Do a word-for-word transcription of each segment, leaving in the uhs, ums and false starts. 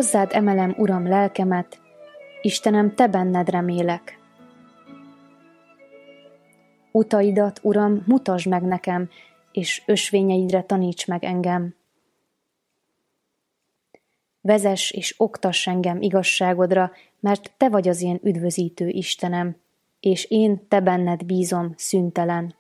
hozzád emelem, Uram, lelkemet, Istenem, te benned remélek. Utaidat, Uram, mutasd meg nekem, és ösvényeidre taníts meg engem. Vezess és oktass engem igazságodra, mert te vagy az én üdvözítő Istenem, és én te benned bízom szüntelen.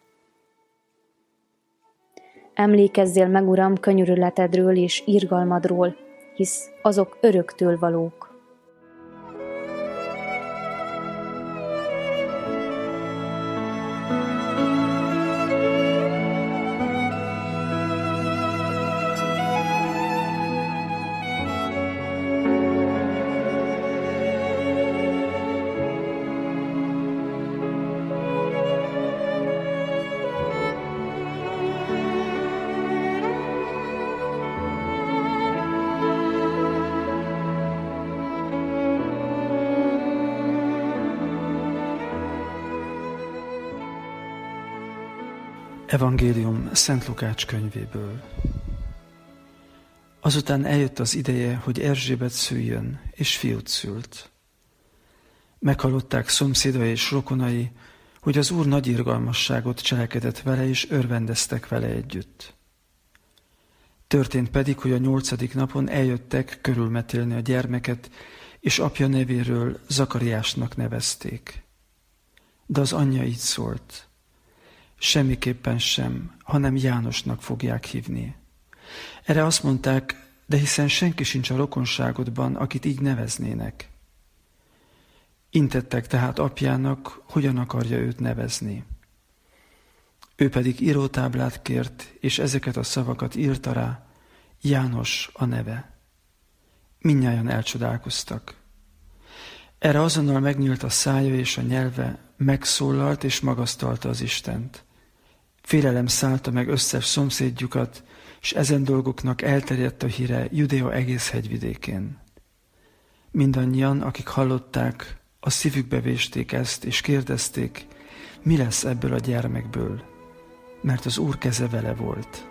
Emlékezzél meg, Uram, könyörületedről és irgalmadról, hisz azok öröktől valók. Evangélium Szent Lukács könyvéből. Azután eljött az ideje, hogy Erzsébet szüljön, és fiút szült. Meghallották szomszédai és rokonai, hogy az Úr nagy irgalmasságot cselekedett vele, és örvendeztek vele együtt. Történt pedig, hogy a nyolcadik napon eljöttek körülmetélni a gyermeket, és apja nevéről Zakariásnak nevezték. De az anyja így szólt: semmiképpen sem, hanem Jánosnak fogják hívni. Erre azt mondták: de hiszen senki sincs a rokonságodban, akit így neveznének. Intettek tehát apjának, hogyan akarja őt nevezni. Ő pedig írótáblát kért, és ezeket a szavakat írta rá: János a neve. Mindnyájan elcsodálkoztak. Erre azonnal megnyílt a szája és a nyelve, megszólalt és magasztalta az Istent. Félelem szállta meg összes szomszédjukat, és ezen dolgoknak elterjedt a híre Judea egész hegyvidékén. Mindannyian, akik hallották, a szívükbe vésték ezt, és kérdezték, mi lesz ebből a gyermekből, mert az Úr keze vele volt.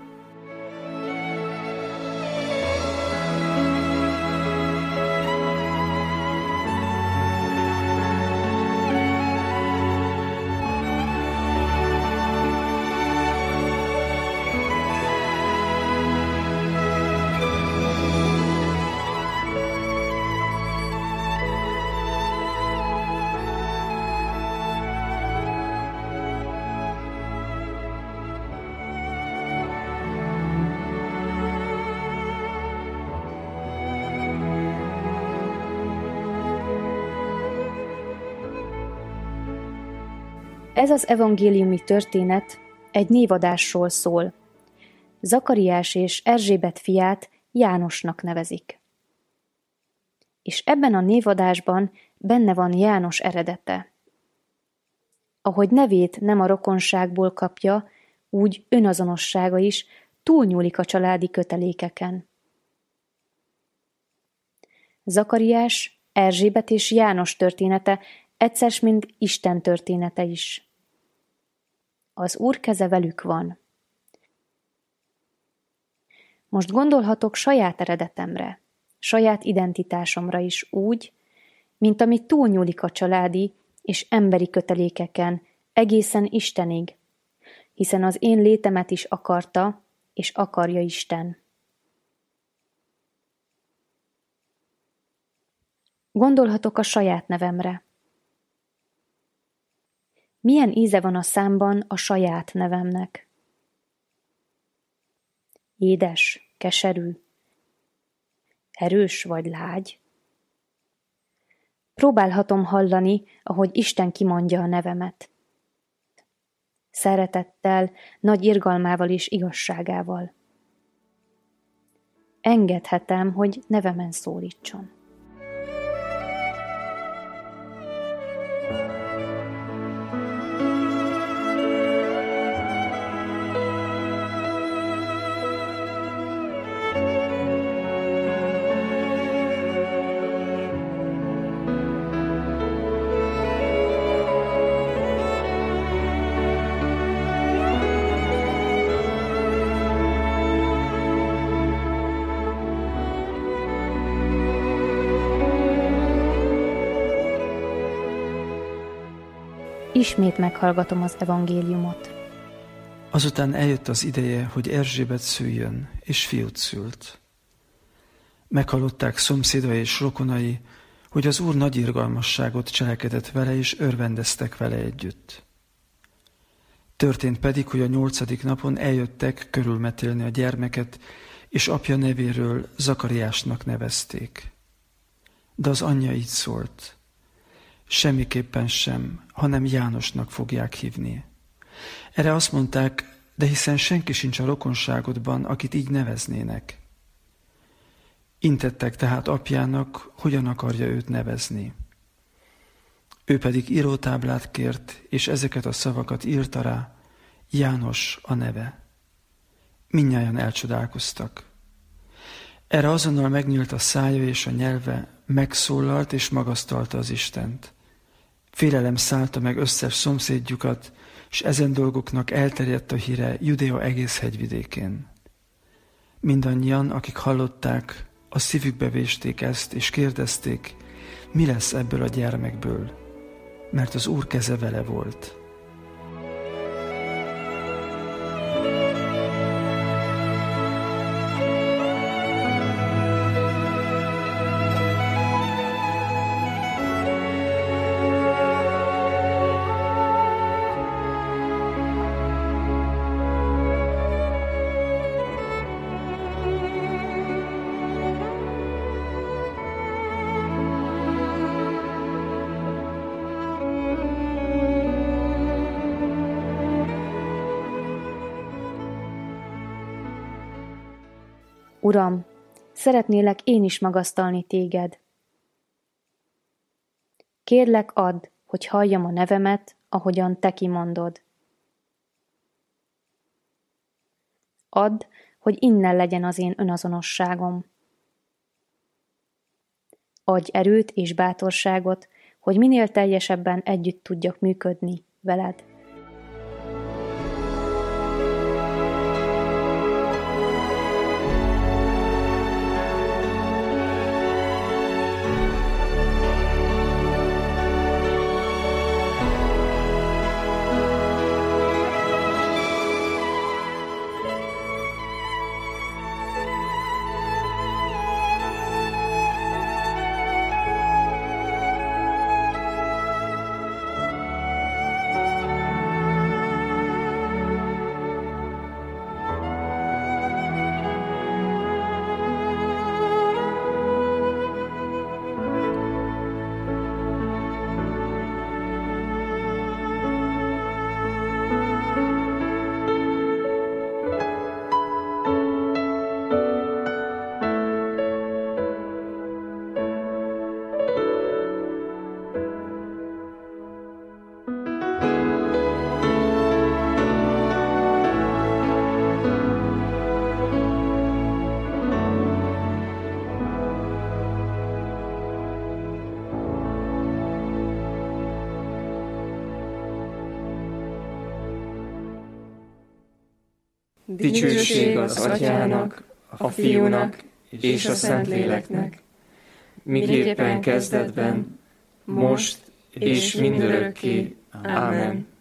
Ez az evangéliumi történet egy névadásról szól. Zakariás és Erzsébet fiát Jánosnak nevezik. És ebben a névadásban benne van János eredete. Ahogy nevét nem a rokonságból kapja, úgy önazonossága is túlnyúlik a családi kötelékeken. Zakariás, Erzsébet és János története egyszer mint Isten története is. Az Úr keze velük van. Most gondolhatok saját eredetemre, saját identitásomra is úgy, mint ami túlnyúlik a családi és emberi kötelékeken, egészen Istenig, hiszen az én létemet is akarta, és akarja Isten. Gondolhatok a saját nevemre. Milyen íze van a számban a saját nevemnek? Édes, keserű, erős vagy lágy? Próbálhatom hallani, ahogy Isten kimondja a nevemet. Szeretettel, nagy irgalmával és igazságával. Engedhetem, hogy nevemen szólítson. ismét meghallgatom az evangéliumot. Azután eljött az ideje, hogy Erzsébet szüljön, és fiút szült. Meghallották szomszédai és rokonai, hogy az Úr nagy irgalmasságot cselekedett vele, és örvendeztek vele együtt. Történt pedig, hogy a nyolcadik napon eljöttek körülmetélni a gyermeket, és apja nevéről Zakariásnak nevezték. De az anyja így szólt: semmiképpen sem, hanem Jánosnak fogják hívni. Erre azt mondták: de hiszen senki sincs a rokonságodban, akit így neveznének. Intettek tehát apjának, hogyan akarja őt nevezni. Ő pedig írótáblát kért, és ezeket a szavakat írta rá: János a neve. Mindnyájan elcsodálkoztak. Erre azonnal megnyílt a szája és a nyelve, megszólalt és magasztalta az Istent. Félelem szállta meg összes szomszédjukat, és ezen dolgoknak elterjedt a híre Judea egész hegyvidékén. Mindannyian, akik hallották, a szívükbe vésték ezt, és kérdezték, mi lesz ebből a gyermekből, mert az Úr keze vele volt. Uram, szeretnélek én is magasztalni téged. Kérlek, add, hogy halljam a nevemet, ahogyan te kimondod. Add, hogy innen legyen az én önazonosságom. Adj erőt és bátorságot, hogy minél teljesebben együtt tudjak működni veled. Dicsőség az Atyának, a Fiúnak és a Szentléleknek, miképpen kezdetben, most és mindörökké. Ámen.